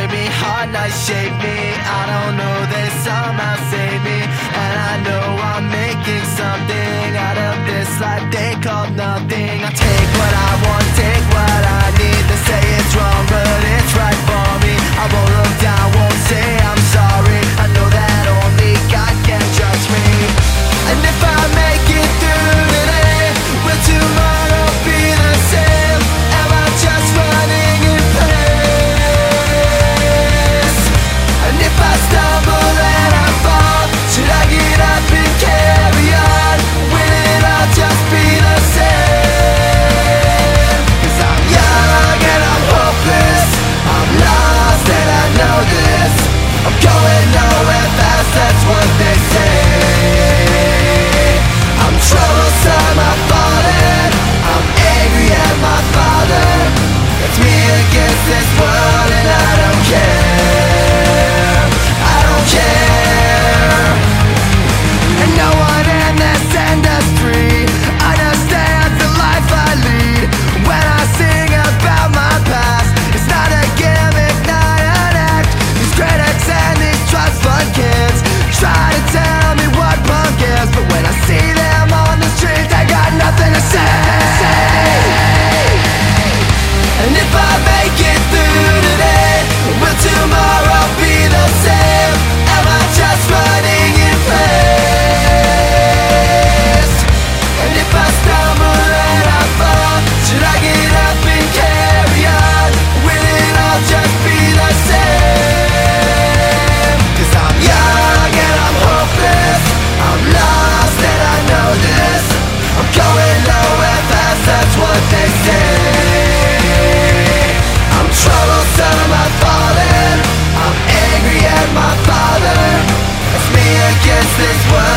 tear me, hard nights shape me. I don't know, they somehow save me. And I know I'm making something out of this life they call nothing. I take what I want, take what I need. They say it's wrong, but it's right for me. I won't look down, won't say I'm sorry. I know that only God can judge me. And if I make it through today, will tomorrow be the same? Am I just running in place? And if I stumble and I fall, should I get up and carry on? Will it all just be the same? 'Cause I'm young and I'm hopeless, I'm lost and I know this. I'm going nowhere fast, that's what they say. I'm troublesome, I'm fallen, I'm angry at my father. It's me against this world and I don't care. I don't care. And no one in this industry understands the life I lead. When I sing about my past, it's not a gimmick, not an act. These critics and these trust fund kids try to tell me what punk is, but when I see them on the street, they got nothing to say. And if I make it through today, will tomorrow be the same? Am I just running in place? And if I stumble and I fall, should I get up and carry on? Will it all just be the same? 'Cause I'm young and I'm hopeless, I'm lost and I know this. I'm going nowhere fast, that's what they say. I'm troublesome, I'm fallen, I'm angry at my father. It's me against this world.